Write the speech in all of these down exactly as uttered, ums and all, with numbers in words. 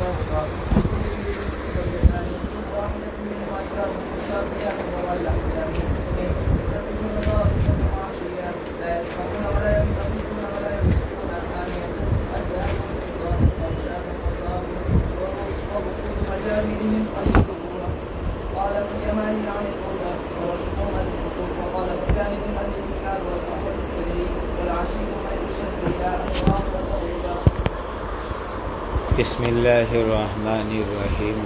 بسم اللہ الرحمن الرحیم.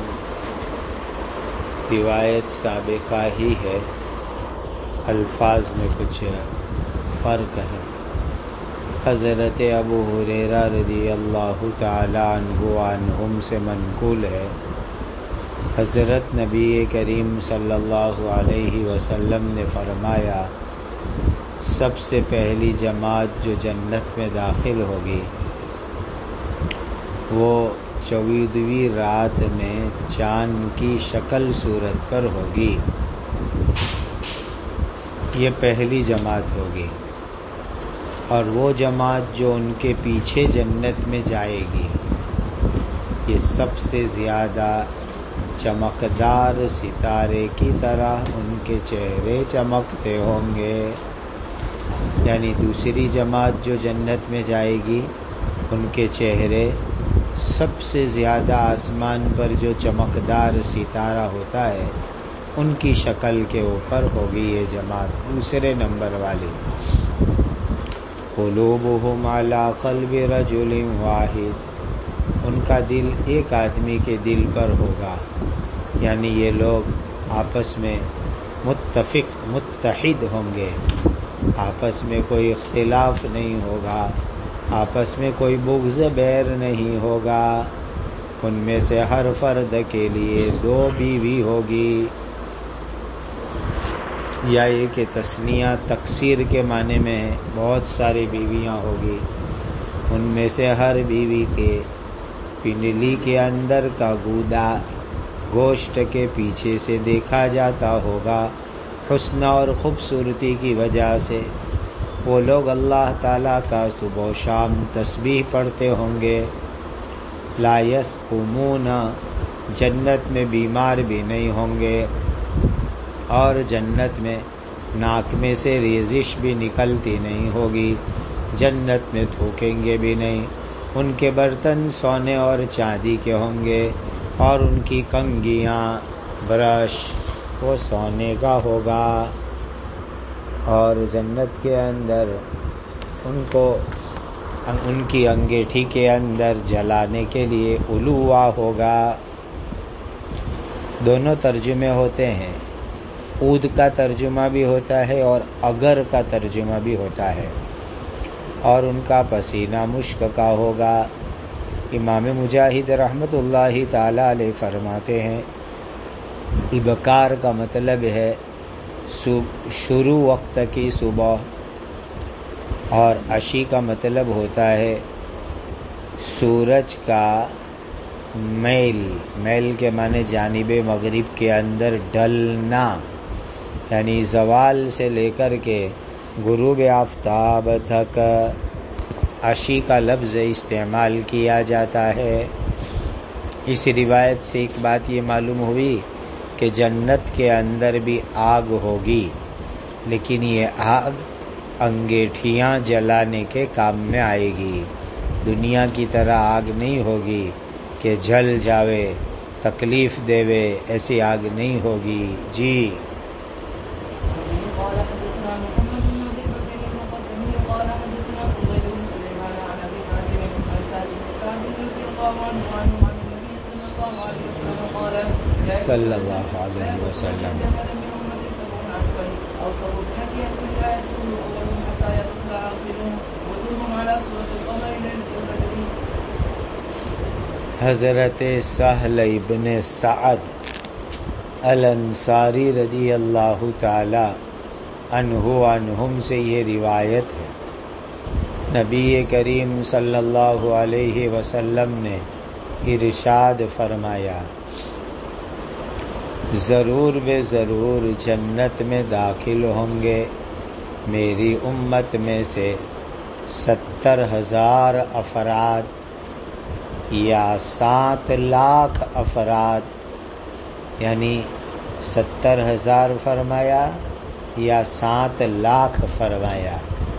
روایت سابقہ ہی ہے، الفاظ میں کچھ فرق ہے. حضرت ابو ہریرہ رضی اللہ تعالی عنہ عنہم سے منقول ہے، حضرت نبی کریم صلی اللہ علیہ وسلم نے فرمایا، سب سے پہلی جماعت جو جنت میں داخل ہوگی وہ چودہویں رات میں چاند کی شکل صورت پر ہوگی. یہ پہلی جماعت ہوگی. اور وہ جماعت جو ان کے پیچھے جنت میں جائے گی، یہ سب سے زیادہ چمکدار ستارے کی طرح ان کے چہرے چمکتے ہوں گے. یعنی دوسری جماعت جو جنت میں جائے گی، ان کے چہرے سب سے زیادہ آسمان پر جو چمکدار ستارہ ہوتا ہے ان کی شکل کے اوپر ہوگی یہ جماعت. دوسرے نمبر والی، قلوبہم علی قلب رجل واحد، ان کا دل ایک آدمی کے دل پر ہوگا. یعنی یہ لوگ آپس میں متفق متحد ہوں گے، آپس میں کوئی اختلاف نہیں ہوگا، آپس میں کوئی بغض بیر نہیں ہوگا. ان میں سے ہر فرد کے لیے دو بیوی ہوگی. یا یہ کہ تثنیہ تکثیر کے معنی میں ہے، بہت ساری بیویاں ہوگی. ان میں سے ہر بیوی کے پنڈلی کے اندر کا گودا گوشت کے پیچھے سے دیکھا جاتا ہوگا، حسن اور خوبصورتی کی وجہ سے. وہ لوگ اللہ تعالیٰ کا صبح و شام تسبیح پڑھتے ہوں گے. لا یسقمون، جنت میں بیمار بھی نہیں ہوں گے، اور جنت میں ناک میں سے ریزش بھی نکلتی نہیں ہوگی، جنت میں تھوکیں گے بھی نہیں. ان کے برتن سونے اور چاندی کے ہوں گے، اور ان کی کنگھیاں برش وہ سونے کا ہوگا. اور جنت کے اندر ان کو ان کی انگیٹھی کے اندر جلانے کے لیے الوا ہوگا. دونوں ترجمے ہوتے ہیں، عود کا ترجمہ بھی ہوتا ہے اور اگر کا ترجمہ بھی ہوتا ہے. اور ان کا پسینہ مشک کا ہوگا. امام مجاہد رحمۃ اللہ تعالی علیہ فرماتے ہیں، ابکار کا مطلب ہے شروع وقت کی صبح، اور عشی کا مطلب ہوتا ہے سورج کا میل. میل کے معنی جانب مغرب کے اندر ڈھلنا، یعنی زوال سے لے کر کے غروب آفتاب تک عشی کا لفظ استعمال کیا جاتا ہے. اس روایت سے ایک بات یہ معلوم ہوئی کہ جنت کے اندر بھی آگ ہوگی، لیکن یہ آگ انگیٹھیاں جلانے کے کام میں آئے گی. دنیا کی طرح آگ نہیں ہوگی کہ جل جاوے، تکلیف دیوے، ایسی آگ نہیں ہوگی. جی صلی اللہ علیہ وسلم. حضرت سہل ابن سعد الانصاری رضی اللہ تعالی عنہ عنہم سے یہ روایت ہے، نبی کریم صلی اللہ علیہ وسلم نے ارشاد فرمایا، ضرور بے ضرور جنت میں داخل ہوں گے میری امت میں سے ستر ہزار افراد. یا سات لاکھ افراد، یعنی ستر ہزار فرمایا یا سات لاکھ فرمایا،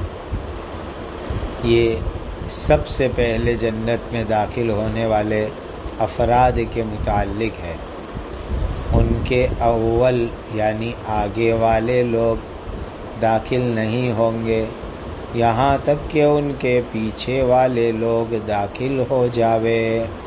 یہ سب سے پہلے جنت میں داخل ہونے والے افراد کے متعلق ہے۔ ان کے اول یعنی آگے والے لوگ داخل نہیں ہوں گے یہاں تک کہ ان کے پیچھے والے لوگ داخل ہو جاوے۔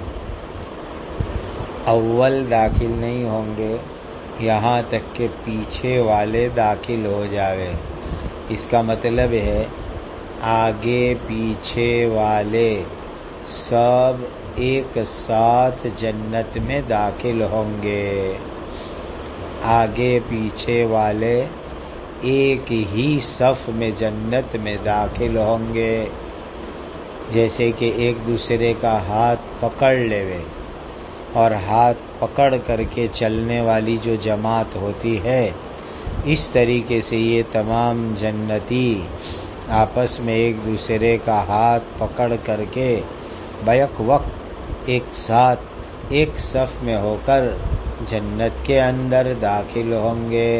اول داخل نہیں ہوں گے یہاں تک کہ پیچھے والے داخل ہو جاوے۔ اس کا مطلب ہے آگے پیچھے والے سب ایک ساتھ جنت میں داخل ہوں گے۔ آگے پیچھے والے ایک ہی صف میں جنت میں داخل ہوں گے، جیسے کہ ایک دوسرے کا ہاتھ پکڑ لیوے، اور ہاتھ پکڑ کر کے چلنے والی جو جماعت ہوتی ہے، اس طریقے سے یہ تمام جنتی آپس میں ایک دوسرے کا ہاتھ پکڑ کر کے بیک وقت ایک ساتھ ایک صف میں ہو کر جنت کے اندر داخل ہوں گے،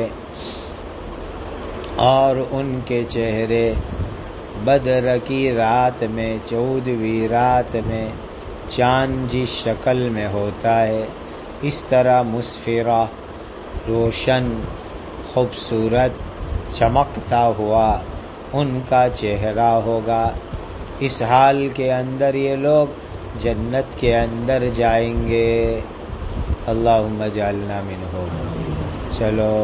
اور ان کے چہرے بدر کی رات میں چودہویں رات میں چاند جس شکل میں ہوتا ہے اس طرح مسفرہ، روشن، خوبصورت، چمکتا ہوا ان کا چہرہ ہوگا۔ اس حال کے اندر یہ لوگ جنت کے اندر جائیں گے۔ اللہم اجعلنا منہم۔ چلو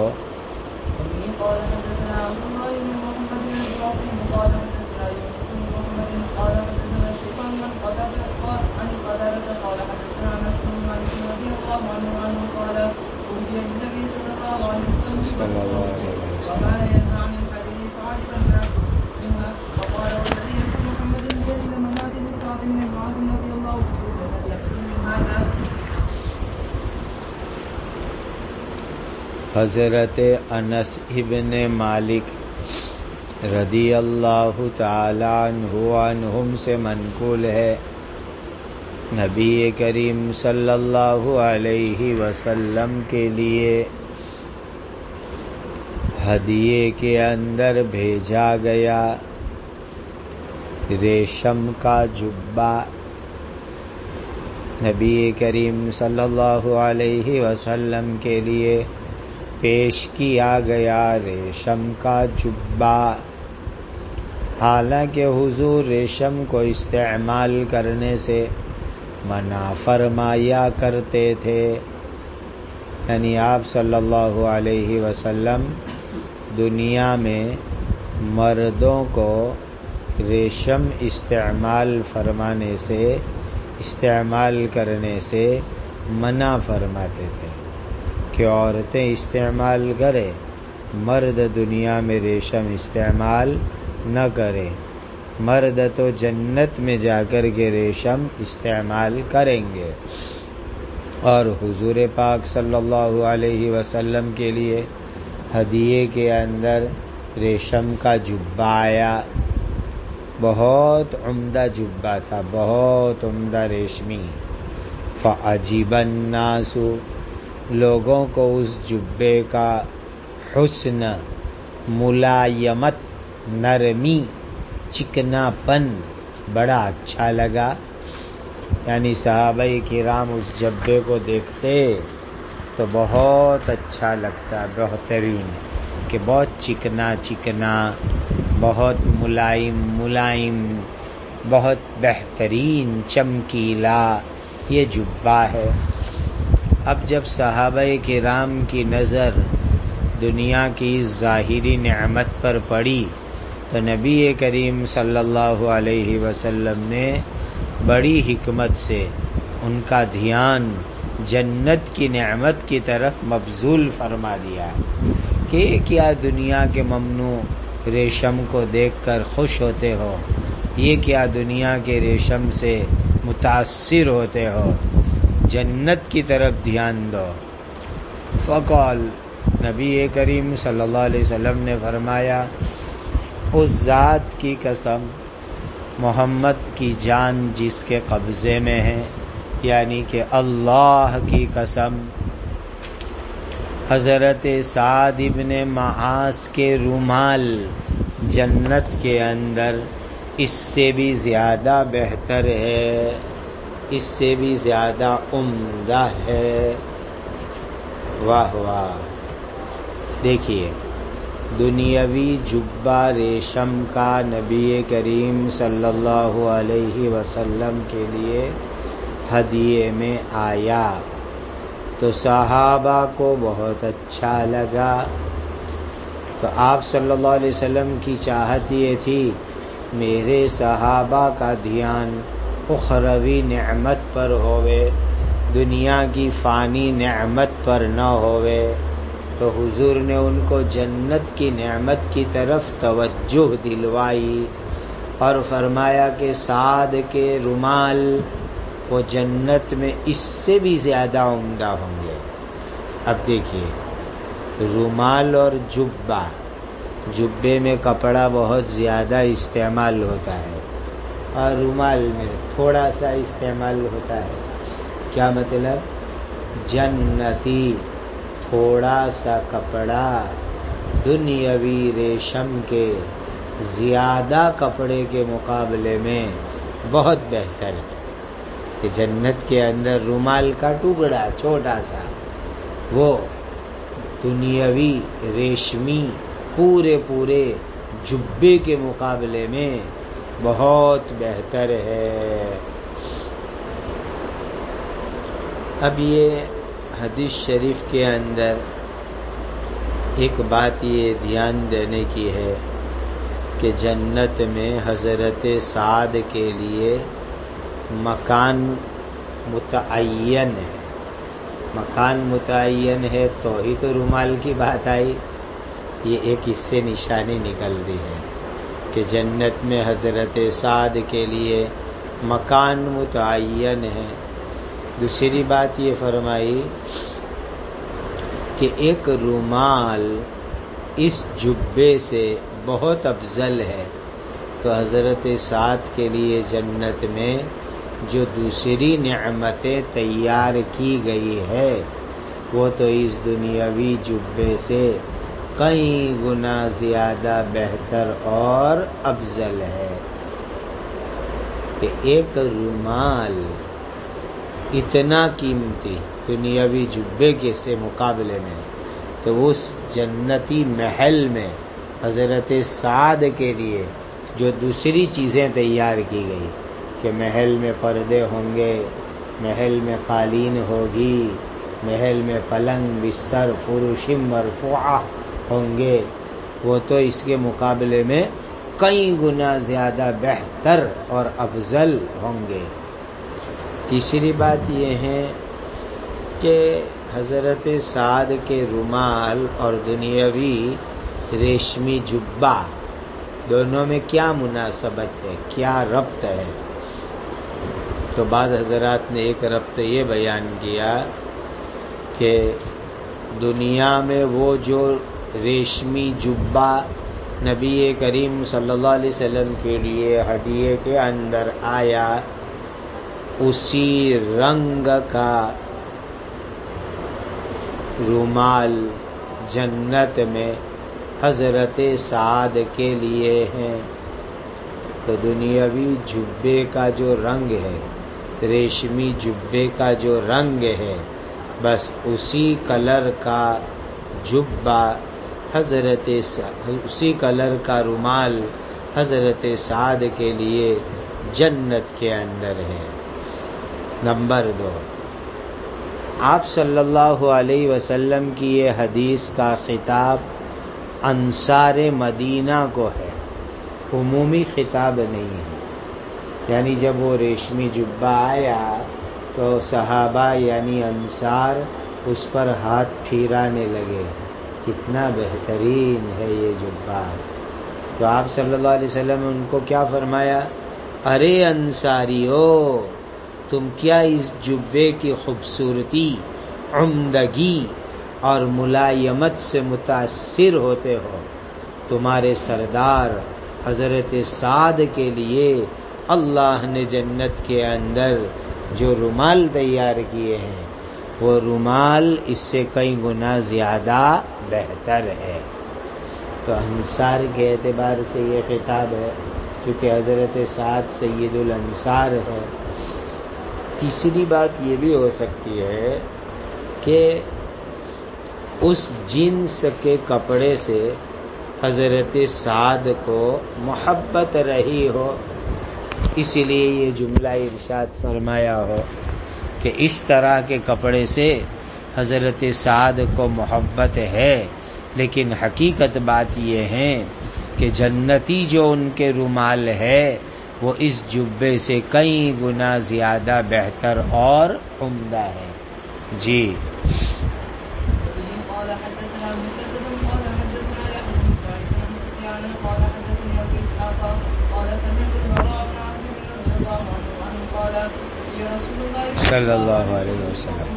صلی اللہ علیہ وسلم۔ حضرت انس ابن مالک رضی اللہ تعالی عنہ عنہم سے منقول ہے، نبی کریم صلی اللہ علیہ وسلم کے لیے ہدیے کے اندر بھیجا گیا ریشم کا جبہ۔ نبی کریم صلی اللہ علیہ وسلم کے لیے پیش کیا گیا ریشم کا جبہ۔ حالانکہ حضور ریشم کو استعمال کرنے سے منع فرمایا کرتے تھے، یعنی آپ صلی اللہ علیہ وسلم دنیا میں مردوں کو ریشم استعمال فرمانے سے استعمال کرنے سے منع فرماتے تھے کہ عورتیں استعمال کرے، مرد دنیا میں ریشم استعمال نہ کرے۔ مرد تو جنت میں جا کر کے ریشم استعمال کریں گے۔ اور حضور پاک صلی اللہ علیہ وسلم کے لیے ہدیے کے اندر ریشم کا جبہ آیا، بہت عمدہ جبہ تھا، بہت عمدہ ریشمی۔ فعجب الناس، لوگوں کو اس جبے کا حسن، ملائمت، نرمی، چکنا پن بڑا اچھا لگا۔ یعنی صحابہ کرام اس جبے کو دیکھتے تو بہت اچھا لگتا، بہترین، کہ بہت چکنا چکنا، بہت ملائم ملائم، بہت بہترین چمکیلا یہ جبہ ہے۔ اب جب صحابہ کرام کی نظر دنیا کی ظاہری نعمت پر پڑی تو نبی کریم صلی اللہ علیہ وسلم نے بڑی حکمت سے ان کا دھیان جنت کی نعمت کی طرف مبذول فرما دیا کہ کیا دنیا کے ممنوع ریشم کو دیکھ کر خوش ہوتے ہو، یہ کیا دنیا کے ریشم سے متاثر ہوتے ہو، جنت کی طرف دھیان دو۔ فقال، نبی کریم صلی اللہ علیہ وسلم نے فرمایا، اس ذات کی قسم محمد کی جان جس کے قبضے میں ہے، یعنی کہ اللہ کی قسم، حضرت سعد ابن معاذ کے رومال جنت کے اندر اس سے بھی زیادہ بہتر ہے، اس سے بھی زیادہ عمدہ ہے۔ واہ واہ! دیکھیے، دنیاوی جبہ ریشم کا نبی کریم صلی اللہ علیہ وسلم کے لیے ہدیے میں آیا تو صحابہ کو بہت اچھا لگا، تو آپ صلی اللہ علیہ وسلم کی چاہت یہ تھی میرے صحابہ کا دھیان اخروی نعمت پر ہوئے، دنیا کی فانی نعمت پر نہ ہوئے، تو حضور نے ان کو جنت کی نعمت کی طرف توجہ دلوائی اور فرمایا کہ سعد کے رومال وہ جنت میں اس سے بھی زیادہ عمدہ ہوں گے۔ اب دیکھیے، رومال اور جبہ، جبے میں کپڑا بہت زیادہ استعمال ہوتا ہے اور رومال میں تھوڑا سا استعمال ہوتا ہے۔ کیا مطلب؟ جنتی تھوڑا سا کپڑا دنیاوی ریشم کے زیادہ کپڑے کے مقابلے میں بہت بہتر ہے کہ جنت کے اندر رومال کا ٹکڑا چھوٹا سا وہ دنیاوی ریشمی پورے پورے جبے کے مقابلے میں بہت بہتر ہے۔ اب یہ حدیث شریف کے اندر ایک بات یہ دھیان دینے کی ہے کہ جنت میں حضرت سعد کے لیے مکان متعین ہے۔ مکان متعین ہے تو ہی تو رومال کی بات آئی، یہ ایک اس سے نشانی نکل رہی ہے کہ جنت میں حضرت سعد کے لیے مکان متعین ہے۔ دوسری بات یہ فرمائی کہ ایک رومال اس جبے سے بہت افضل ہے، تو حضرت سعد کے لیے جنت میں جو دوسری نعمتیں تیار کی گئی ہے وہ تو اس دنیاوی جبے سے کئی گنا زیادہ بہتر اور افضل ہے کہ ایک رومال اتنا قیمتی دنیاوی جبے کے سے مقابلے میں، تو اس جنتی محل میں حضرت سعد کے لیے جو دوسری چیزیں تیار کی گئی کہ محل میں پردے ہوں گے، محل میں قالین ہوگی، محل میں پلنگ بستر فرش مرفوعہ ہوں گے، وہ تو اس کے مقابلے میں کئی گنا زیادہ بہتر اور افضل ہوں گے۔ تیسری بات یہ ہے کہ حضرت سعد کے رومال اور دنیاوی ریشمی جبہ دونوں میں کیا مناسبت ہے، کیا ربط ہے؟ تو بعض حضرات نے ایک ربط یہ بیان کیا کہ دنیا میں وہ جو ریشمی جبہ نبی کریم صلی اللہ علیہ وسلم کے لیے ہدیے کے اندر آیا، اسی رنگ کا رومال جنت میں حضرت سعد کے لیے ہیں، تو دنیاوی جبے کا جو رنگ ہے، ریشمی جبے کا جو رنگ ہے، بس اسی کلر کا جبہ حضرت اسی کلر کا رومال حضرت سعد کے لیے جنت کے اندر ہے۔ نمبر دو، آپ صلی اللہ علیہ وسلم کی یہ حدیث کا خطاب انصار مدینہ کو ہے، عمومی خطاب نہیں ہے۔ یعنی جب وہ ریشمی جبہ آیا تو صحابہ یعنی انصار اس پر ہاتھ پھیرانے لگے، کتنا بہترین ہے یہ جبہ۔ تو آپ صلی اللہ علیہ وسلم نے ان کو کیا فرمایا؟ ارے انصاریو، تم کیا اس جبے کی خوبصورتی، عمدگی اور ملائمت سے متاثر ہوتے ہو؟ تمہارے سردار حضرت سعد کے لیے اللہ نے جنت کے اندر جو رومال تیار کیے ہیں وہ رومال اس سے کئی گنا زیادہ بہتر ہے. تو انصار کے اعتبار سے یہ خطاب ہے چونکہ حضرت سعد سید الانصار ہے. تیسری بات یہ بھی ہو سکتی ہے کہ اس جنس کے کپڑے سے حضرت سعد کو محبت رہی ہو، اسی لیے یہ جملہ ارشاد فرمایا ہو کہ اس طرح کے کپڑے سے حضرت سعد کو محبت ہے. لیکن حقیقت بات یہ ہے کہ جنتی جو ان کے رومال ہے وہ اس جبے سے کئی گنا زیادہ بہتر اور عمدہ ہے. جی صلی اللہ علیہ وسلم.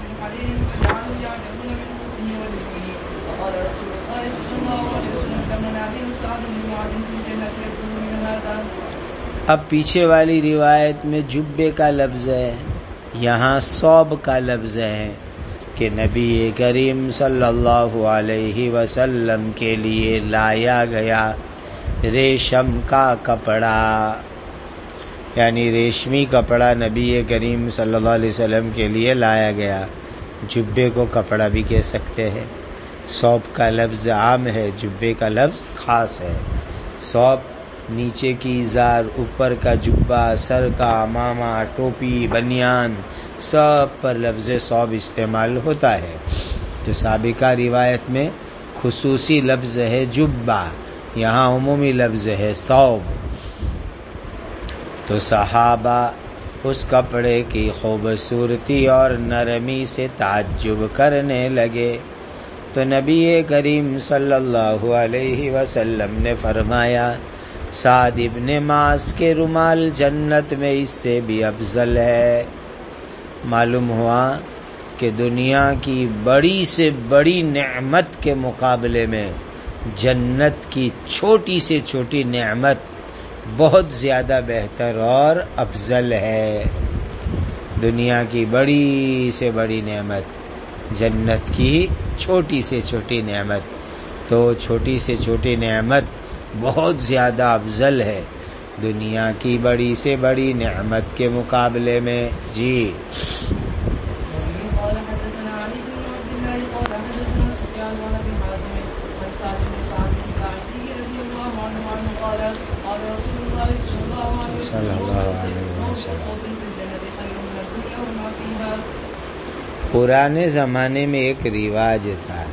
اب پیچھے والی روایت میں جبے کا لفظ ہے، یہاں ثوب کا لفظ ہے کہ نبی کریم صلی اللہ علیہ وسلم کے لیے لایا گیا ریشم کا کپڑا، یعنی ریشمی کپڑا نبی کریم صلی اللہ علیہ وسلم کے لیے لایا گیا. جبے کو کپڑا بھی کہہ سکتے ہیں. ثوب کا لفظ عام ہے، جبے کا لفظ خاص ہے. ثوب نیچے کی ازار، اوپر کا جبہ، سر کا عمامہ، ٹوپی، بنیان، سب پر لفظ ثوب استعمال ہوتا ہے. تو سابقہ روایت میں خصوصی لفظ ہے جبہ، یہاں عمومی لفظ ہے ثوب. تو صحابہ اس کپڑے کی خوبصورتی اور نرمی سے تعجب کرنے لگے. تو نبی کریم صلی اللہ علیہ وسلم نے فرمایا سعد ابن معاذ کے رومال جنت میں اس سے بھی افضل ہے. معلوم ہوا کہ دنیا کی بڑی سے بڑی نعمت کے مقابلے میں جنت کی چھوٹی سے چھوٹی نعمت بہت زیادہ بہتر اور افضل ہے. دنیا کی بڑی سے بڑی نعمت جنت کی چھوٹی سے چھوٹی نعمت، تو چھوٹی سے چھوٹی نعمت بہت زیادہ افضل ہے دنیا کی بڑی سے بڑی نعمت کے مقابلے میں. جی صلی اللہ علیہ وسلم. پرانے زمانے میں ایک رواج تھا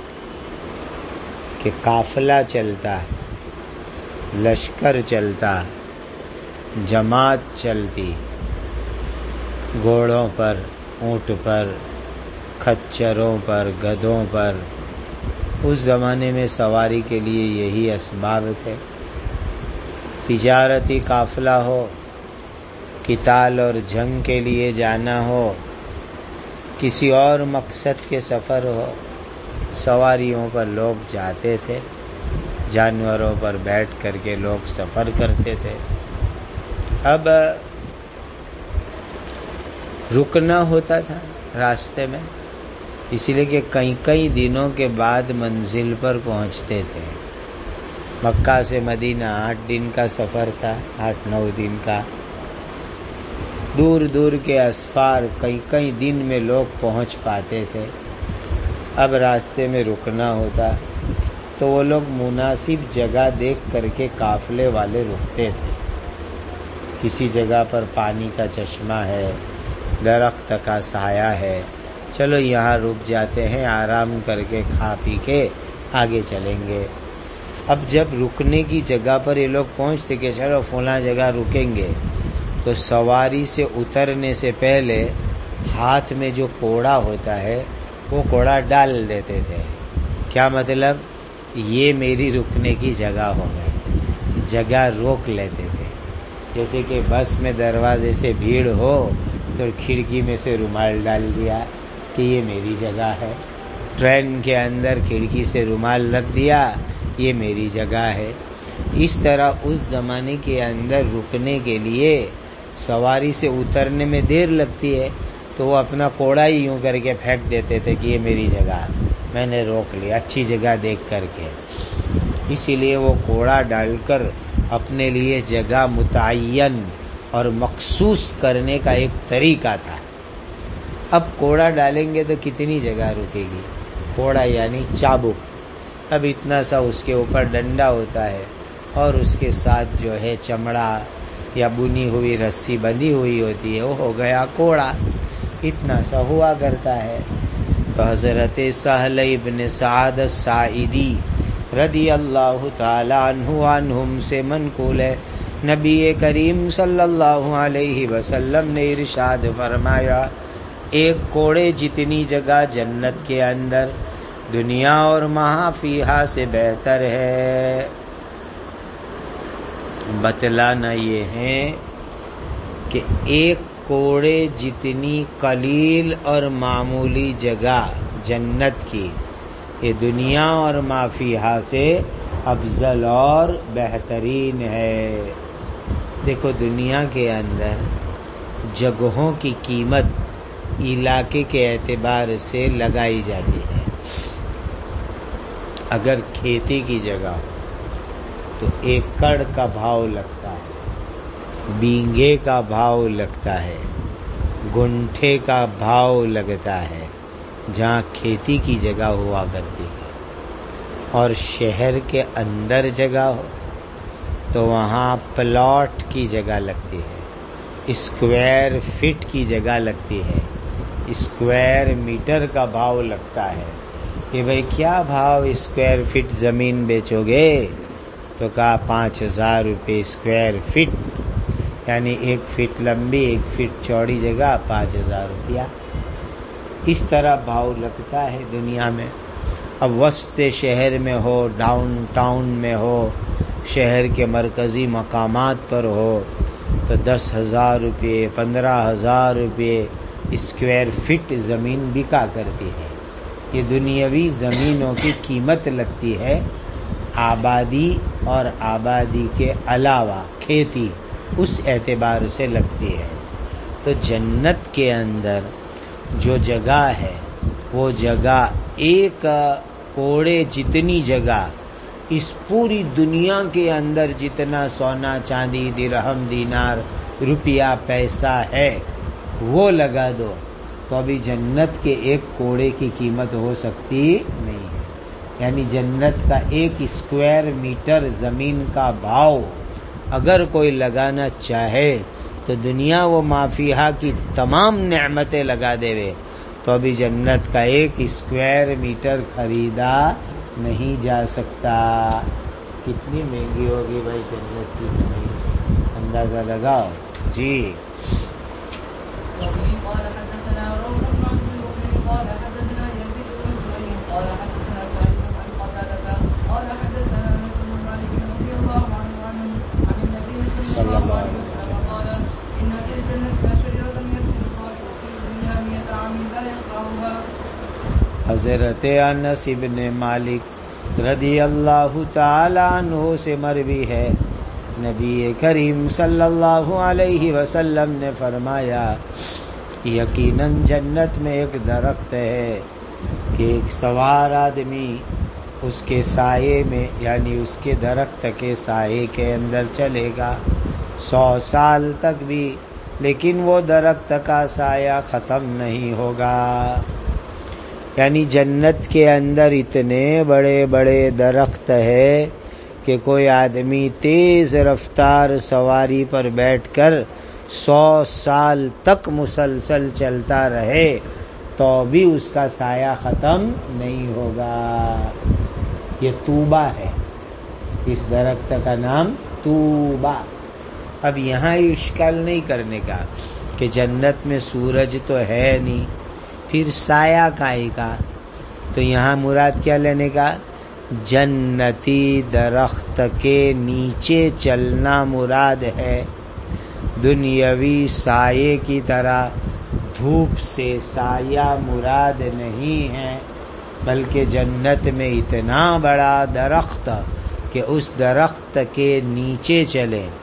کہ قافلہ چلتا، لشکر چلتا، جماعت چلتی، گھوڑوں پر، اونٹ پر، کھچروں پر، گدھوں پر. اس زمانے میں سواری کے لیے یہی اسباب تھے. تجارتی قافلہ ہو، قتال اور جنگ کے لیے جانا ہو، کسی اور مقصد کے سفر ہو، سواریوں پر لوگ جاتے تھے، جانوروں پر بیٹھ کر کے لوگ سفر کرتے تھے. اب رکنا ہوتا تھا راستے میں، اسی لیے کہ کئی کئی دنوں کے بعد منزل پر پہنچتے تھے. مکہ سے مدینہ آٹھ دن کا سفر تھا، آٹھ نو دن کا. دور دور کے اسفار کئی کئی دن میں لوگ پہنچ پاتے تھے. اب راستے میں رکنا ہوتا تو وہ لوگ مناسب جگہ دیکھ کر کے قافلے والے رکتے تھے. کسی جگہ پر پانی کا چشمہ ہے، درخت کا سایہ ہے، چلو یہاں رک جاتے ہیں، آرام کر کے کھا پی کے آگے چلیں گے. اب جب رکنے کی جگہ پر یہ لوگ پہنچتے کہ چلو فلاں جگہ رکیں گے، تو سواری سے اترنے سے پہلے ہاتھ میں جو کوڑا ہوتا ہے وہ کوڑا ڈال دیتے تھے. کیا مطلب؟ یہ میری رکنے کی جگہ ہو گئی، جگہ روک لیتے تھے. جیسے کہ بس میں دروازے سے بھیڑ ہو تو کھڑکی میں سے رومال ڈال دیا کہ یہ میری جگہ ہے. ٹرین کے اندر کھڑکی سے رومال رکھ دیا، یہ میری جگہ ہے. اس طرح اس زمانے کے اندر رکنے کے لیے سواری سے اترنے میں دیر لگتی ہے تو وہ اپنا کوڑا ہی یوں کر کے پھینک دیتے تھے کہ یہ میری جگہ، میں نے روک لیا اچھی جگہ دیکھ کر کے. اسی لیے وہ کوڑا ڈال کر اپنے لیے جگہ متعین اور مخصوص کرنے کا ایک طریقہ تھا. اب کوڑا ڈالیں گے تو کتنی جگہ رکے گی؟ کوڑا یعنی چابک. اب اتنا سا اس کے اوپر ڈنڈا ہوتا ہے اور اس کے ساتھ جو ہے چمڑا یا بنی ہوئی رسی بندھی ہوئی ہوتی ہے، وہ ہو گیا کوڑا. اتنا سا ہوا کرتا ہے. تو حضرت سہل ابن سعد الساعدی رضی اللہ تعالی عنہ عنہم سے منقول ہے، نبی کریم صلی اللہ علیہ وسلم نے ارشاد فرمایا، ایک کوڑے جتنی جگہ جنت کے اندر دنیا اور ما فیہا سے بہتر ہے. بتلانا یہ ہے کہ ایک کوڑے جتنی قلیل اور معمولی جگہ جنت کی، یہ دنیا اور ما فیہا سے افضل اور بہترین ہے. دیکھو دنیا کے اندر جگہوں کی قیمت علاقے کے اعتبار سے لگائی جاتی ہے. اگر کھیتی کی جگہ ہو تو ایکڑ کا بھاؤ لگتا ہے، بینگے کا بھاؤ لگتا ہے، گنٹھے کا بھاؤ لگتا ہے جہاں کھیتی کی جگہ ہوا کرتی ہے. اور شہر کے اندر جگہ ہو تو وہاں پلاٹ کی جگہ لگتی ہے، اسکوائر فٹ کی جگہ لگتی ہے، اسکوائر میٹر کا بھاؤ لگتا ہے کہ بھئی کیا بھاؤ اسکوائر فٹ زمین بیچو گے؟ تو کہا پانچ ہزار روپے اسکوائر فٹ، یعنی ایک فٹ لمبی ایک فٹ چوڑی جگہ پانچ ہزار روپیہ. اس طرح بھاؤ لگتا ہے دنیا میں. اب وسط شہر میں ہو، ڈاؤن ٹاؤن میں ہو، شہر کے مرکزی مقامات پر ہو تو دس ہزار روپے پندرہ ہزار روپے اسکوائر فٹ زمین بکا کرتی ہے. یہ دنیاوی زمینوں کی قیمت لگتی ہے. آبادی اور آبادی کے علاوہ کھیتی اس اعتبار سے لگتی ہے. تو جنت کے اندر جو جگہ ہے وہ جگہ ایک کوڑے جتنی جگہ اس پوری دنیا کے اندر جتنا سونا چاندی درہم دینار روپیہ پیسہ ہے وہ لگا دو تو ابھی جنت کے ایک کوڑے کی قیمت ہو سکتی نہیں ہے. یعنی جنت کا ایک اسکوائر میٹر زمین کا بھاؤ اگر کوئی لگانا چاہے تو دنیا و مافیہا کی تمام نعمتیں لگا دے وے تو ابھی جنت کا ایک اسکوائر میٹر خریدا نہیں جا سکتا. کتنی مہنگی ہوگی بھائی جنت کی زمین، اندازہ لگاؤ جی. صلی اللہ علیہ وسلم حضرت انس بن مالک رضی اللہ تعالی عنہ سے مروی ہے، نبی کریم صلی اللہ علیہ وسلم نے فرمایا یقیناً جنت میں ایک درخت ہے کہ ایک سوار آدمی اس کے سائے میں یعنی اس کے درخت کے سائے کے اندر چلے گا سو سال تک بھی، لیکن وہ درخت کا سایہ ختم نہیں ہوگا. یعنی جنت کے اندر اتنے بڑے بڑے درخت ہے کہ کوئی آدمی تیز رفتار سواری پر بیٹھ کر سو سال تک مسلسل چلتا رہے تو بھی اس کا سایہ ختم نہیں ہوگا. یہ توبہ ہے، اس درخت کا نام توبہ. اب یہاں اشکال نہیں کرنے کا کہ جنت میں سورج تو ہے نہیں، پھر سایہ کائے کا، تو یہاں مراد کیا لینے کا؟ جنتی درخت کے نیچے چلنا مراد ہے. دنیاوی سائے کی طرح دھوپ سے سایہ مراد نہیں ہے، بلکہ جنت میں اتنا بڑا درخت کہ اس درخت کے نیچے چلے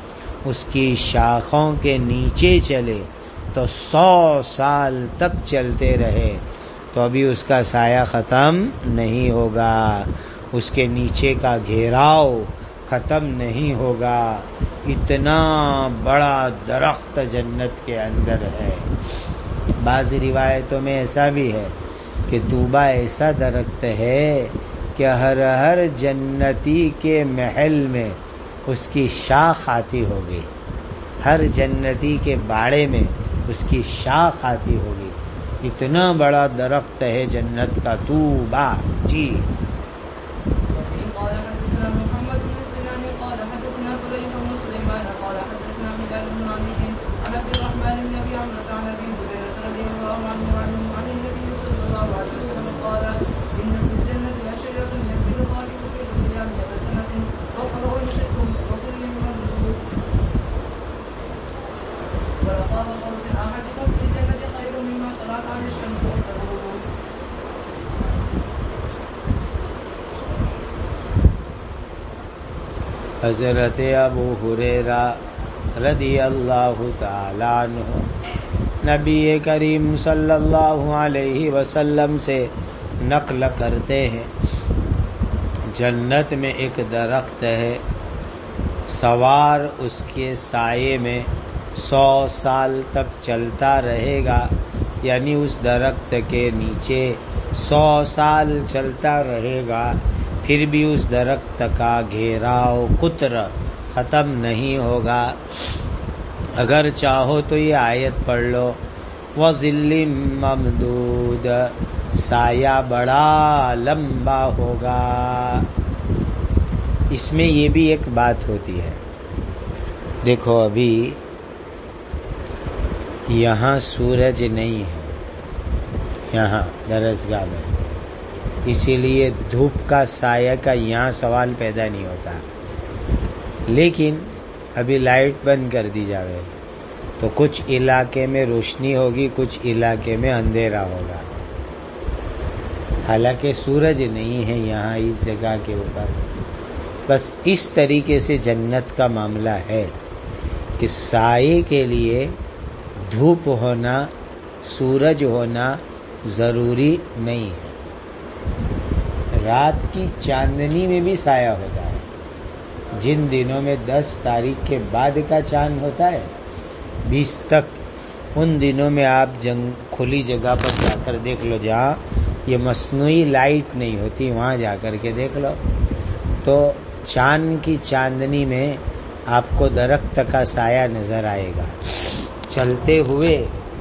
اس کی شاخوں کے نیچے چلے تو سو سال تک چلتے رہے تو ابھی اس کا سایہ ختم نہیں ہوگا، اس کے نیچے کا گھیراؤ ختم نہیں ہوگا۔ اتنا بڑا درخت جنت کے اندر ہے۔ بعض روایتوں میں ایسا بھی ہے کہ طوبہ ایسا درخت ہے کہ ہر ہر جنتی کے محل میں اس کی شاخ آتی ہوگی، ہر جنتی کے باڑے میں اس کی شاخ آتی ہوگی۔ اتنا بڑا درخت ہے جنت کا طوبہ۔ جی قال حدثنا محمد بن سنان قال حدثنا فليح بن سليمان قال حدثنا هلال بن عمرو عن عبد الرحمن بن ابي عمرو عن ابي هريره رضي الله عنه عن النبي صلى الله عليه وسلم قال ان في الجنه لشجره يسير طالب في ظلها مئة سنه وقرأ المشرك وظل ممدود ولقاب قوس احدكم في الجنه خير مما طلعت عليه الشمس والغروب۔ حضرت ابو ہریرہ رضی اللہ تعالیٰ عنہ نبی کریم صلی اللہ علیہ وسلم سے نقل کرتے ہیں، جنت میں ایک درخت ہے، سوار اس کے سائے میں سو سال تک چلتا رہے گا، یعنی اس درخت کے نیچے سو سال چلتا رہے گا، پھر بھی اس درخت کا گھیراؤ قطر ختم نہیں ہوگا۔ اگر چاہو تو یہ آیت پڑھ لو، وَظِلٍّ مَّمْدُودٍ، سایہ بڑا لمبا ہوگا۔ اس میں یہ بھی ایک بات ہوتی ہے، دیکھو ابھی یہاں سورج نہیں ہے، یہاں درسگاہ میں، اسی لیے دھوپ کا سایہ کا یہاں سوال پیدا نہیں ہوتا، لیکن ابھی لائٹ بند کر دی جاوے تو کچھ علاقے میں روشنی ہوگی، کچھ علاقے میں اندھیرا ہوگا، حالانکہ سورج نہیں ہے یہاں اس جگہ کے اوپر۔ بس اس طریقے سے جنت کا معاملہ ہے کہ سائے کے لیے دھوپ ہونا، سورج ہونا ضروری نہیں ہے۔ رات کی چاندنی میں بھی سایہ ہوتا ہے، جن دنوں میں دس تاریخ کے بعد کا چاند ہوتا ہے بیس تک، ان دنوں میں آپ جنگ کھلی جگہ پر جا کر دیکھ لو، جہاں یہ مصنوعی لائٹ نہیں ہوتی وہاں جا کر کے دیکھ لو تو چاند کی چاندنی میں آپ کو درخت کا سایہ نظر آئے گا، چلتے ہوئے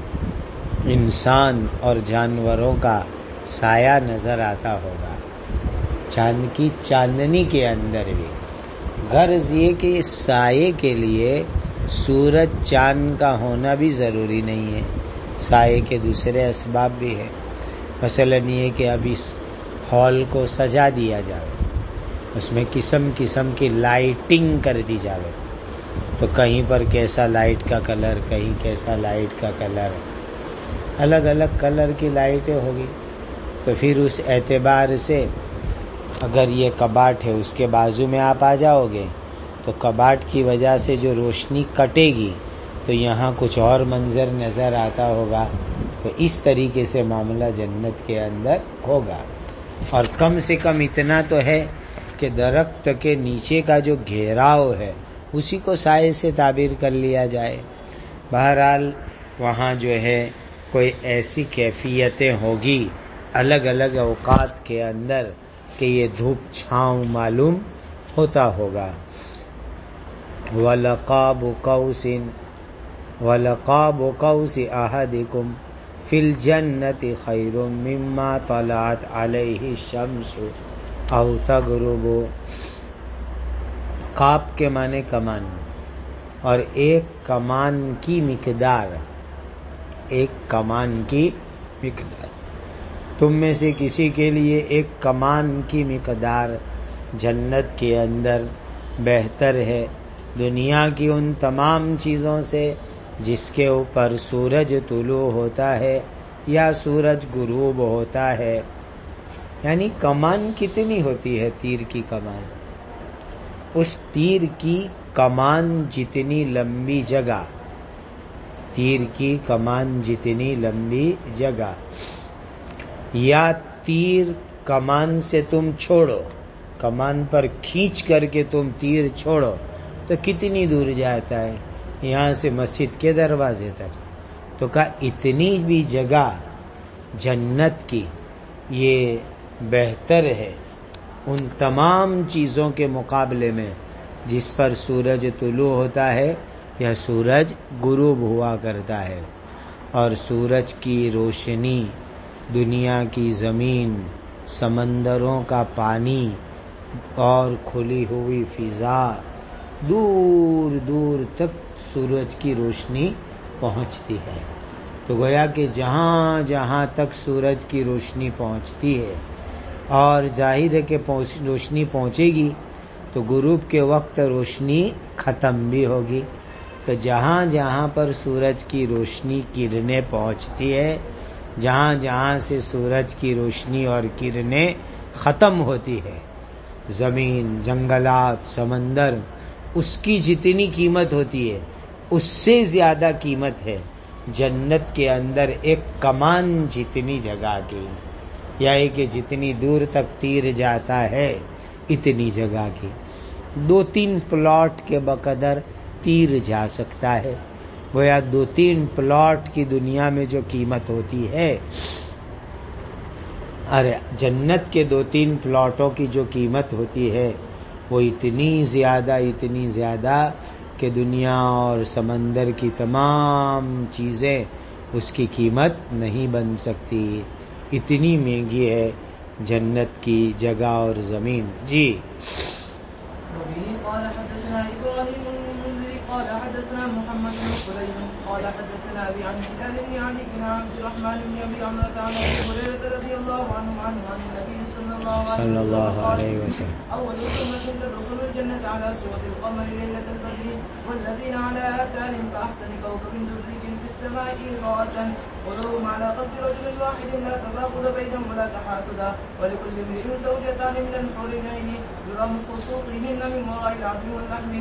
انسان اور جانوروں کا سایہ نظر آتا ہوگا چاند کی چاندنی کے اندر بھی۔ غرض یہ کہ اس سائے کے لیے سورج چاند کا ہونا بھی ضروری نہیں ہے، سائے کے دوسرے اسباب بھی ہیں، مثلا یہ کہ اب اس ہال کو سجا دیا جائے، اس میں قسم قسم کی لائٹنگ کر دی جائے تو کہیں پر کیسا لائٹ کا کلر، کہیں کیسا لائٹ کا کلر، الگ الگ کلر کی لائٹیں ہوگی، تو پھر اس اعتبار سے اگر یہ کباٹ ہے اس کے بازو میں آپ آ جاؤ گے تو کباٹ کی وجہ سے جو روشنی کٹے گی تو یہاں کچھ اور منظر نظر آتا ہوگا، تو اس طریقے سے معاملہ جنت کے اندر ہوگا۔ اور کم سے کم اتنا تو ہے کہ درخت کے نیچے کا جو گھیراؤ ہے اسی کو سائے سے تعبیر کر لیا جائے۔ بہرحال وہاں جو ہے کوئی ایسی کیفیتیں ہوگی الگ الگ اوقات کے اندر کہ یہ دھوپ چھاؤں معلوم ہوتا ہوگا۔ وَلَقَابُ قَوْسٍ وَلَقَابُ قَوْسِ أَحَدِكُمْ فِي الْجَنَّةِ خَيْرٌ مِّمَّا طَلَعَتْ عَلَيْهِ الشَّمْسُ أَوْ تَغْرُبُ۔ قاب کے معنی کمان، اور ایک کمان کی مقدار، ایک کمان کی مقدار، تم میں سے کسی کے لیے ایک کمان کی مقدار جنت کے اندر بہتر ہے دنیا کی ان تمام چیزوں سے جس کے اوپر سورج طلوع ہوتا ہے یا سورج غروب ہوتا ہے۔ یعنی کمان کتنی ہوتی ہے؟ تیر کی کمان، اس تیر کی کمان جتنی لمبی جگہ، تیر کی کمان جتنی لمبی جگہ، یا تیر کمان سے تم چھوڑو، کمان پر کھینچ کر کے تم تیر چھوڑو تو کتنی دور جاتا ہے؟ یہاں سے مسجد کے دروازے تک. تو کہا اتنی بھی جگہ جنت کی یہ بہتر ہے ان تمام چیزوں کے مقابلے میں جس پر سورج طلوع ہوتا ہے یا سورج غروب ہوا کرتا ہے. اور سورج کی روشنی، دنیا کی زمین، سمندروں کا پانی اور کھلی ہوئی فضا، دور دور تک سورج کی روشنی پہنچتی ہے. تو گویا کہ جہاں جہاں تک سورج کی روشنی پہنچتی ہے، اور ظاہر ہے کہ روشنی پہنچے گی تو غروب کے وقت روشنی ختم بھی ہوگی. تو جہاں جہاں پر سورج کی روشنی کرنیں پہنچتی ہے، جہاں جہاں سے سورج کی روشنی اور کرنیں ختم ہوتی ہے، زمین، جنگلات، سمندر، اس کی جتنی قیمت ہوتی ہے اس سے زیادہ قیمت ہے جنت کے اندر ایک کمان جتنی جگہ کی، یا یہ کہ جتنی دور تک تیر جاتا ہے اتنی جگہ کی. دو تین پلاٹ کے بقدر تیر جا سکتا ہے. گویا دو تین پلاٹ کی دنیا میں جو قیمت ہوتی ہے، ارے جنت کے دو تین پلاٹوں کی جو قیمت ہوتی ہے وہ اتنی زیادہ اتنی زیادہ کہ دنیا اور سمندر کی تمام چیزیں اس کی قیمت نہیں بن سکتی. اتنی مہنگی ہے جنت کی جگہ اور زمین. جی قال حدثنا ابراهيم بن المنذر قال حدثنا محمد بن سليم قال حدثنا ابي عن هلال بن علي بن عبد الرحمن بن ابي عمرو عن ابي هريره رضي الله عنه عنه عن النبي صلى الله عليه وسلم اول امه تدخل الجنه على صوره القمر ليله البدر والذين على اثارهم كاحسن كوكب دري في السماء إضاءة قلوبهم على قدر رجل واحد لا تفاقد بينا ولا تحاسدا ولكل امرئ زوجتان من الحور العين يرام خصوصهن من وراء العظم واللحم.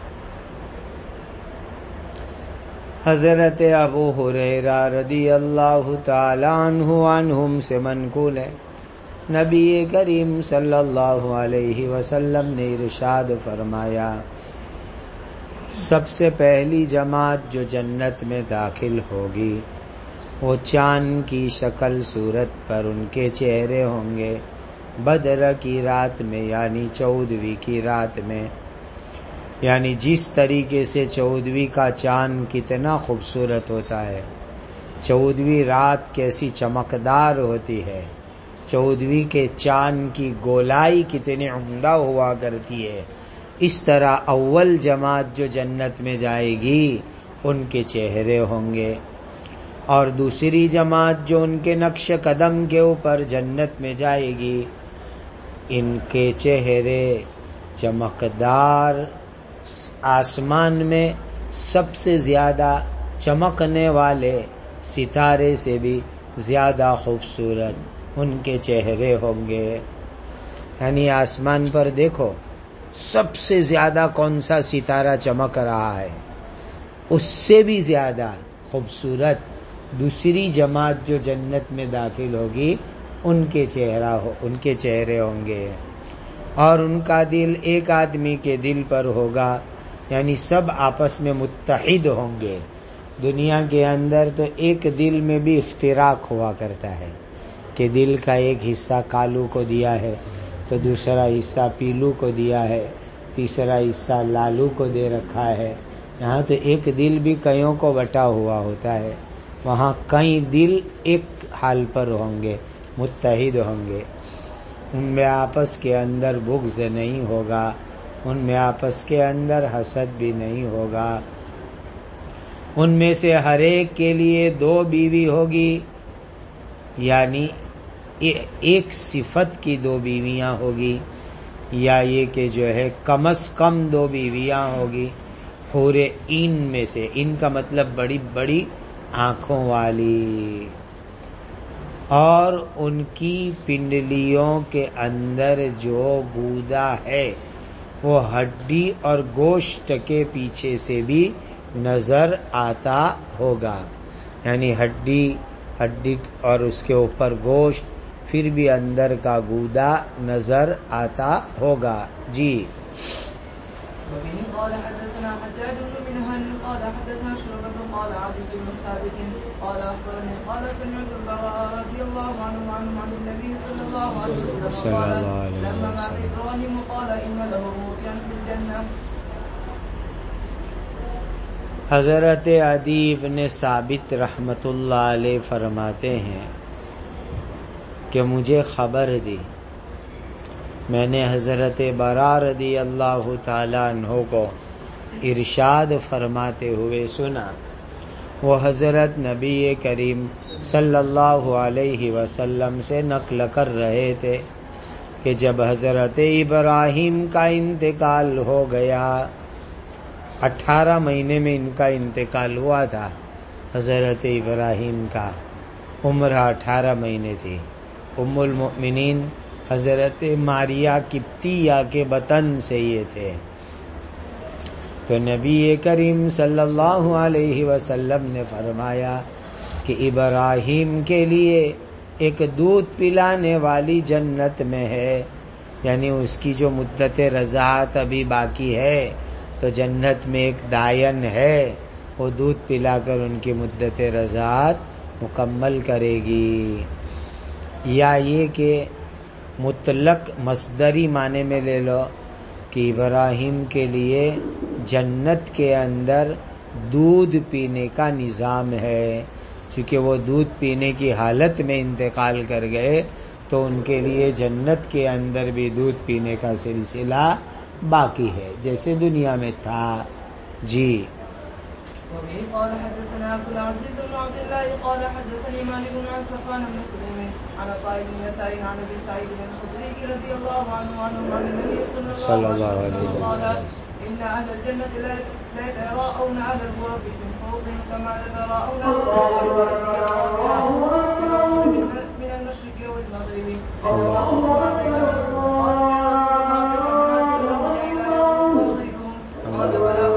حضرت ابو ہریرہ رضی اللہ تعالیٰ عنہ عنہم سے منقول ہے، نبی کریم صلی اللہ علیہ وسلم نے ارشاد فرمایا، سب سے پہلی جماعت جو جنت میں داخل ہوگی وہ چاند کی شکل صورت پر ان کے چہرے ہوں گے بدر کی رات میں، یعنی چودہویں کی رات میں. یعنی جس طریقے سے چودہویں کا چاند کتنا خوبصورت ہوتا ہے، چودہویں رات کیسی چمکدار ہوتی ہے، چودہویں کے چاند کی گولائی کتنی عمدہ ہوا کرتی ہے، اس طرح اول جماعت جو جنت میں جائے گی ان کے چہرے ہوں گے، اور دوسری جماعت جو ان کے نقش قدم کے اوپر جنت میں جائے گی ان کے چہرے چمکدار، آسمان میں سب سے زیادہ چمکنے والے ستارے سے بھی زیادہ خوبصورت ان کے چہرے ہوں گے. یعنی آسمان پر دیکھو سب سے زیادہ کون سا ستارہ چمک رہا ہے، اس سے بھی زیادہ خوبصورت دوسری جماعت جو جنت میں داخل ہوگی ان کے چہرہ ہو ان کے چہرے ہوں گے، اور ان کا دل ایک آدمی کے دل پر ہوگا. یعنی سب آپس میں متحد ہوں گے. دنیا کے اندر تو ایک دل میں بھی افتراق ہوا کرتا ہے کہ دل کا ایک حصہ کالو کو دیا ہے تو دوسرا حصہ پیلو کو دیا ہے، تیسرا حصہ لالو کو دے رکھا ہے. یہاں تو ایک دل بھی کئیوں کو بٹا ہوا ہوتا ہے، وہاں کئی دل ایک حال پر ہوں گے، متحد ہوں گے. ان میں آپس کے اندر بغض نہیں ہوگا، ان میں آپس کے اندر حسد بھی نہیں ہوگا. ان میں سے ہر ایک کے لیے دو بیوی ہوگی، یعنی ایک صفت کی دو بیویاں ہوگی، یا یہ کہ جو ہے کم از کم دو بیویاں ہوگی حور عین میں سے. ان کا مطلب بڑی بڑی آنکھوں والی، اور ان کی پنڈلیوں کے اندر جو گودا ہے وہ ہڈی اور گوشت کے پیچھے سے بھی نظر آتا ہوگا، یعنی ہڈی ہڈی اور اس کے اوپر گوشت، پھر بھی اندر کا گودا نظر آتا ہوگا. جی وبه قال حدثنا حجاج بن منهل قال حدثنا شعبة قال عدي بن ثابت قال أخبرني قال سمعت البراء رضي الله عنه عن النبي صلى الله عليه وسلم قال لما مات إبراهيم قال إن له موضعا في الجنة. حضرت عدی بن ثابت رحمت اللہ علیہ فرماتے ہیں کہ مجھے خبر دی، میں نے حضرت برا رضی اللہ تعالیٰ عنہ کو ارشاد فرماتے ہوئے سنا. وہ حضرت نبی کریم صلی اللہ علیہ وسلم سے نقل کر رہے تھے کہ جب حضرت ابراہیم کا انتقال ہو گیا، اٹھارہ مہینے میں ان کا انتقال ہوا تھا. حضرت ابراہیم کا عمر اٹھارہ مہینے تھی. ام المؤمنین حضرت ماریہ قبطیہ کے بطن سے یہ تھے. تو نبی کریم صلی اللہ علیہ وسلم نے فرمایا کہ ابراہیم کے لیے ایک دودھ پلانے والی جنت میں ہے، یعنی اس کی جو مدت رضاعت ابھی باقی ہے تو جنت میں ایک دائن ہے، وہ دودھ پلا کر ان کی مدت رضاعت مکمل کرے گی. یا یہ کہ مطلق مصدری معنی میں لے لو کہ ابراہیم کے لیے جنت کے اندر دودھ پینے کا نظام ہے، چونکہ وہ دودھ پینے کی حالت میں انتقال کر گئے تو ان کے لیے جنت کے اندر بھی دودھ پینے کا سلسلہ باقی ہے جیسے دنیا میں تھا. جی وبه قال حدثنا عبد العزيز بن عبد الله قال حدثني مالك عن صفوان بن سليم عن عطاء بن يسار عن ابي سعيد الخدري رضي الله عنه عن النبي صلى الله عليه وسلم قال ان اهل الجنه لا يتراءون على الغرف من فوقهم كما يتراءون من المشرق والمغرب اللهم ما بينهم. قالوا يا رسول الله تلك منازل الاولياء وغيرهم قال بلى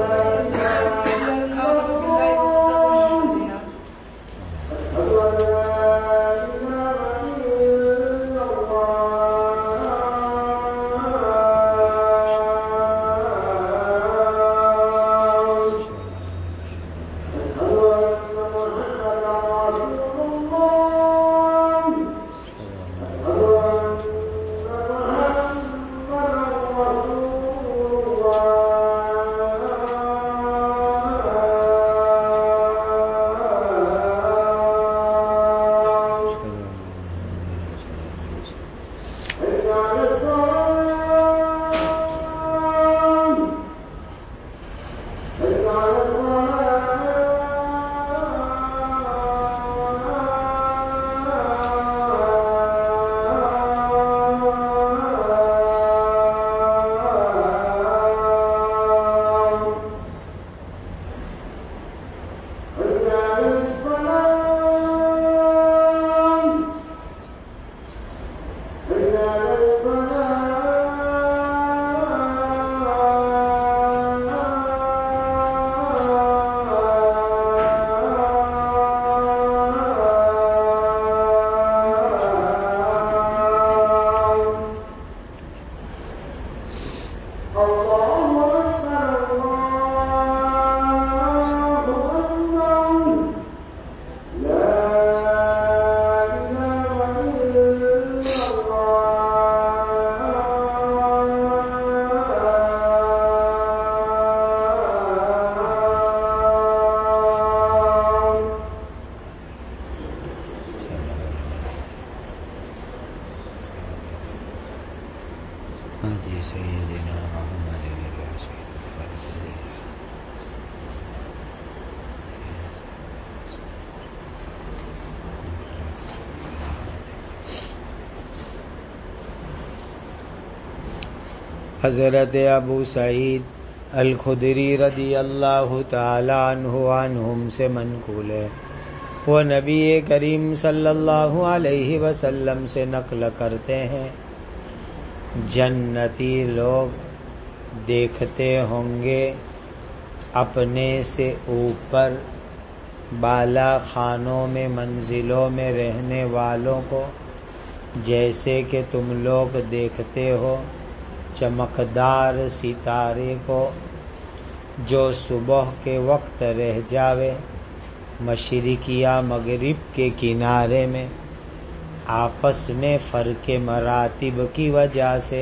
حضرت ابو سعید الخدری رضی اللہ تعالی عنہ عنہم سے منقول ہے، وہ نبی کریم صلی اللہ علیہ وسلم سے نقل کرتے ہیں، جنتی لوگ دیکھتے ہوں گے اپنے سے اوپر بالا خانوں میں منزلوں میں رہنے والوں کو، جیسے کہ تم لوگ دیکھتے ہو چمکدار ستارے کو جو صبح کے وقت رہ جاوے مشرق یا مغرب کے کنارے میں، آپس میں فرق مراتب کی وجہ سے۔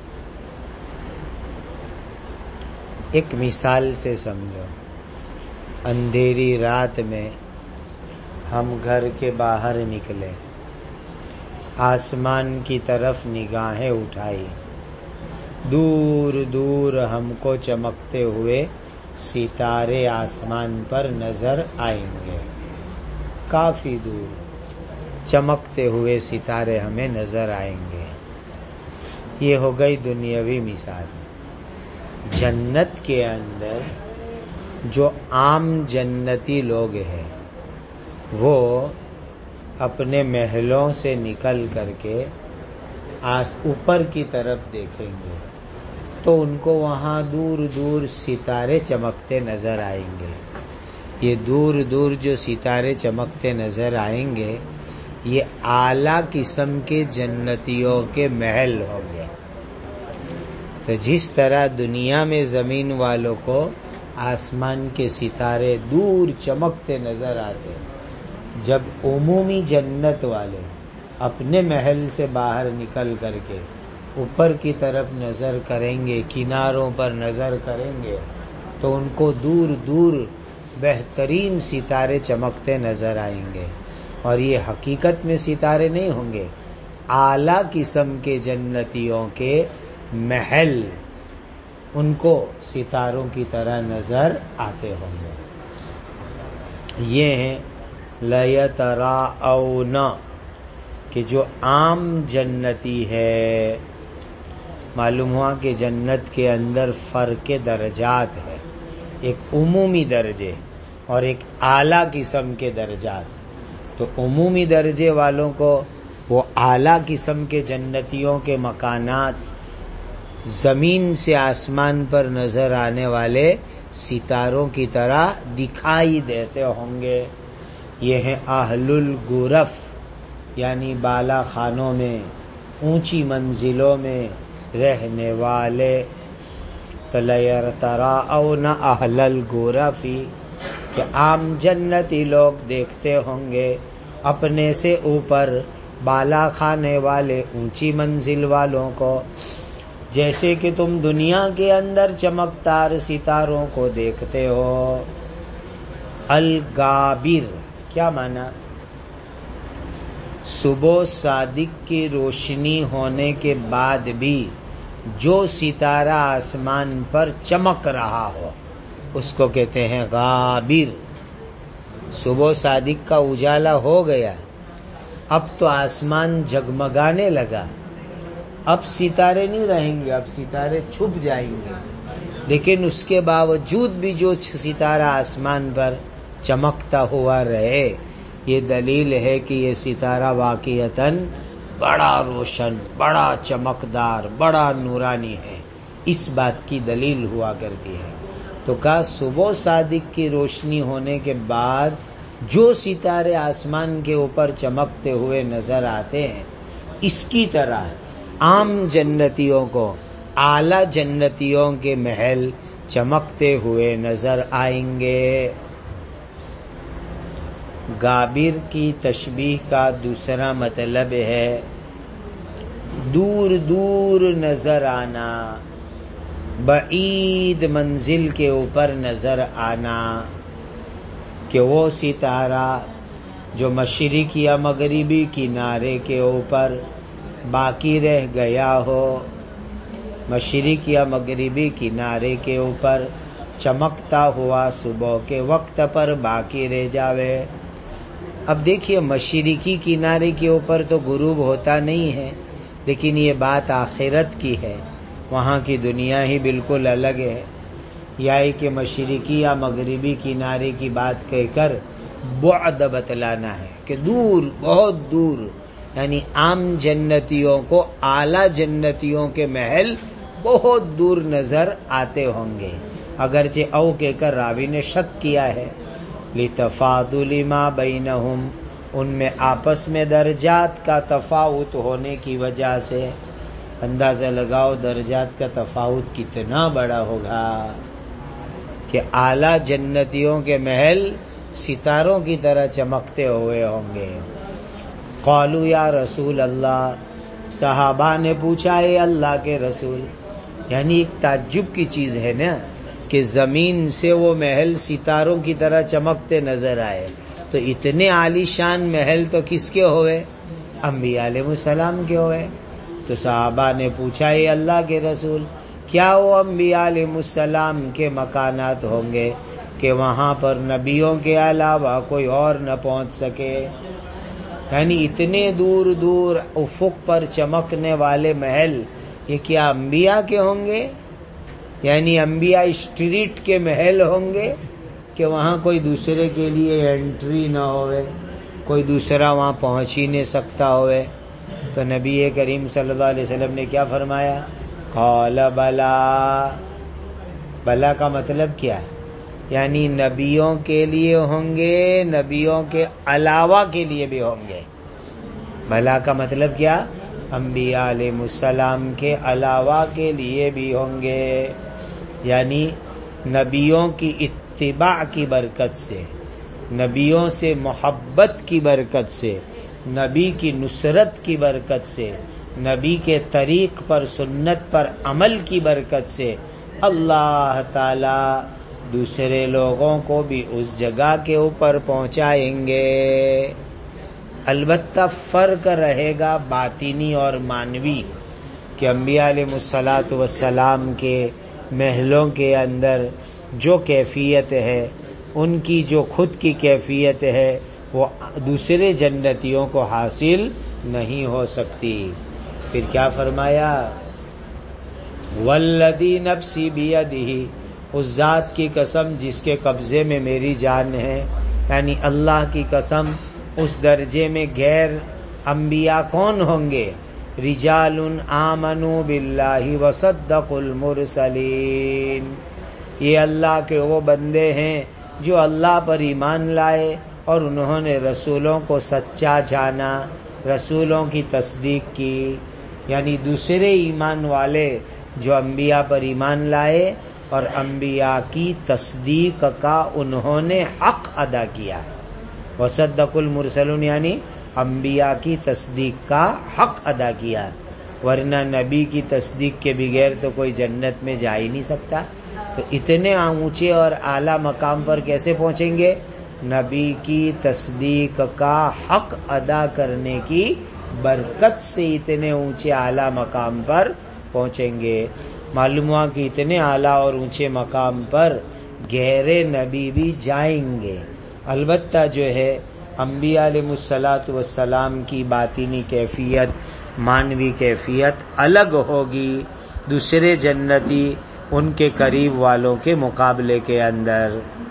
ایک مثال سے سمجھو، اندھیری رات میں ہم گھر کے باہر نکلے، آسمان کی طرف نگاہیں اٹھائی، دور دور ہم کو چمکتے ہوئے ستارے آسمان پر نظر آئیں گے، کافی دور چمکتے ہوئے ستارے ہمیں نظر آئیں گے۔ یہ ہو گئی دنیاوی مثال۔ جنت کے اندر جو عام جنتی لوگ ہیں وہ اپنے محلوں سے نکل کر کے آس اوپر کی طرف دیکھیں گے تو ان کو وہاں دور دور ستارے چمکتے نظر آئیں گے۔ یہ دور دور جو ستارے چمکتے نظر آئیں گے یہ اعلیٰ قسم کے جنتیوں کے محل ہوں گے۔ تو جس طرح دنیا میں زمین والوں کو آسمان کے ستارے دور چمکتے نظر آتے، جب عمومی جنت والے اپنے محل سے باہر نکل کر کے اوپر کی طرف نظر کریں گے، کناروں پر نظر کریں گے تو ان کو دور دور بہترین ستارے چمکتے نظر آئیں گے، اور یہ حقیقت میں ستارے نہیں ہوں گے، اعلیٰ قسم کے جنتیوں کے محل ان کو ستاروں کی طرح نظر آتے ہوں گے۔ یہ ہیں لَيَتَرَاءَوْنَ کہ جو عام جنتی ہے، معلوم ہوا کہ جنت کے اندر فرق درجات ہے، ایک عمومی درجے اور ایک اعلیٰ قسم کے درجات۔ تو عمومی درجے والوں کو وہ اعلیٰ قسم کے جنتیوں کے مکانات زمین سے آسمان پر نظر آنے والے ستاروں کی طرح دکھائی دیتے ہوں گے۔ یہ ہیں اہل الغرف، یعنی بالا خانوں میں اونچی منزلوں میں رہنے والے۔ لَيَتَرَاءَوْنَ أَهْلَ الْغُرَفِ کہ عام جنتی لوگ دیکھتے ہوں گے اپنے سے اوپر بالا خانے والے اونچی منزل والوں کو، جیسے کہ تم دنیا کے اندر چمکدار ستاروں کو دیکھتے ہو۔ الغابر کیا معنی؟ صبح صادق کی روشنی ہونے کے بعد بھی جو ستارہ آسمان پر چمک رہا ہو اس کو کہتے ہیں غابر۔ صبح صادق کا اجالا ہو گیا، اب تو آسمان جگمگانے لگا، اب ستارے نہیں رہیں گے، اب ستارے چھپ جائیں گے، لیکن اس کے باوجود بھی جو ستارہ آسمان پر چمکتا ہوا رہے، یہ دلیل ہے کہ یہ ستارہ واقعتاً بڑا روشن، بڑا چمکدار، بڑا نورانی ہے، اس بات کی دلیل ہوا کرتی ہے۔ تو کہا صبح صادق کی روشنی ہونے کے بعد جو ستارے آسمان کے اوپر چمکتے ہوئے نظر آتے ہیں، اس کی طرح عام جنتیوں کو اعلیٰ جنتیوں کے محل چمکتے ہوئے نظر آئیں گے۔ غابر کی تشبیہ کا دوسرا مطلب ہے دور دور نظر آنا، بعید منزل کے اوپر نظر آنا، کہ وہ ستارہ جو مشرق یا مغربی کنارے کے اوپر باقی رہ گیا ہو، مشرق یا مغربی کنارے کے اوپر چمکتا ہوا صبح کے وقت پر باقی رہ جاوے۔ اب دیکھیے مشرقی کنارے کے اوپر تو غروب ہوتا نہیں ہے، لیکن یہ بات آخرت کی ہے، وہاں کی دنیا ہی بالکل الگ ہے۔ یا کہ مشرقی یا مغربی کنارے کی بات کہہ کر بعد بتلانا ہے کہ دور، بہت دور، یعنی عام جنتیوں کو اعلیٰ جنتیوں کے محل بہت دور نظر آتے ہوں گے، اگرچہ او کہہ کر راوی نے شک کیا ہے۔ لِتَفَاضُلِ مَا بَيْنَهُمْ، ان میں آپس میں درجات کا تفاوت ہونے کی وجہ سے۔ اندازہ لگاؤ درجات کا تفاوت کتنا بڑا ہوگا کہ اعلیٰ جنتیوں کے محل ستاروں کی طرح چمکتے ہوئے ہوں گے۔ قالوا یا رسول اللہ، صحابہ نے پوچھا اے اللہ کے رسول، یعنی ایک تعجب کی چیز ہے نا کہ زمین سے وہ محل ستاروں کی طرح چمکتے نظر آئے، تو اتنے عالی شان محل تو کس کے ہوئے؟ انبیاء علیہ السلام کے ہوئے۔ تو صحابہ نے پوچھا اے اللہ کے رسول، کیا وہ انبیاء علیہ السلام کے مکانات ہوں گے کہ وہاں پر نبیوں کے علاوہ کوئی اور نہ پہنچ سکے؟ یعنی اتنے دور دور افق پر چمکنے والے محل یہ کیا انبیاء کے ہوں گے؟ یعنی انبیاء اسٹریٹ کے محل ہوں گے کہ وہاں کوئی دوسرے کے لیے انٹری نہ ہوئے، کوئی دوسرا وہاں پہنچ ہی نہیں سکتا ہوئے؟ تو نبی کریم صلی اللہ علیہ وسلم نے کیا فرمایا؟ قال بلا، بلا کا مطلب کیا ہے؟ یعنی نبیوں کے لیے ہوں گے، نبیوں کے علاوہ کے لیے بھی ہوں گے۔ بلا کا مطلب کیا؟ انبیاء علیہ السلام کے علاوہ کے لیے بھی ہوں گے، یعنی نبیوں کی اتباع کی برکت سے، نبیوں سے محبت کی برکت سے، نبی کی نصرت کی برکت سے، نبی کے طریق پر سنت پر عمل کی برکت سے اللہ تعالی دوسرے لوگوں کو بھی اس جگہ کے اوپر پہنچائیں گے۔ البتہ فرق رہے گا باطنی اور مانوی کہ انبیاء علیہ الصلاۃ والسلام کے محلوں کے اندر جو کیفیت ہے، ان کی جو خود کی کیفیت ہے، وہ دوسرے جنتیوں کو حاصل نہیں ہو سکتی۔ پھر کیا فرمایا؟ والذی نفسی بیدہ، اس ذات کی قسم جس کے قبضے میں میری جان ہے، یعنی اللہ کی قسم، اس درجے میں غیر انبیاء کون ہوں گے؟ رجال آمنوا باللہ وصدقوا المرسلین، یہ اللہ کے وہ بندے ہیں جو اللہ پر ایمان لائے اور انہوں نے رسولوں کو سچا جانا، رسولوں کی تصدیق کی، یعنی دوسرے ایمان والے جو انبیاء پر ایمان لائے اور انبیاء کی تصدیق کا انہوں نے حق ادا کیا۔ وصدق المرسلون یعنی انبیاء کی تصدیق کا حق ادا کیا، ورنہ نبی کی تصدیق کے بغیر تو کوئی جنت میں جا ہی نہیں سکتا۔ تو اتنے اونچے اور اعلیٰ مقام پر کیسے پہنچیں گے؟ نبی کی تصدیق کا حق ادا کرنے کی برکت سے اتنے اونچے اعلیٰ مقام پر پہنچیں گے۔ معلوم ہوا کہ اتنے اعلیٰ اور اونچے مقام پر غیر نبی بھی جائیں گے۔ البتہ جو ہے انبیاء علیہ الصلاۃ والسلام کی باطنی کیفیت، مانوی کیفیت الگ ہوگی دوسرے جنتی ان کے قریب والوں کے مقابلے کے اندر۔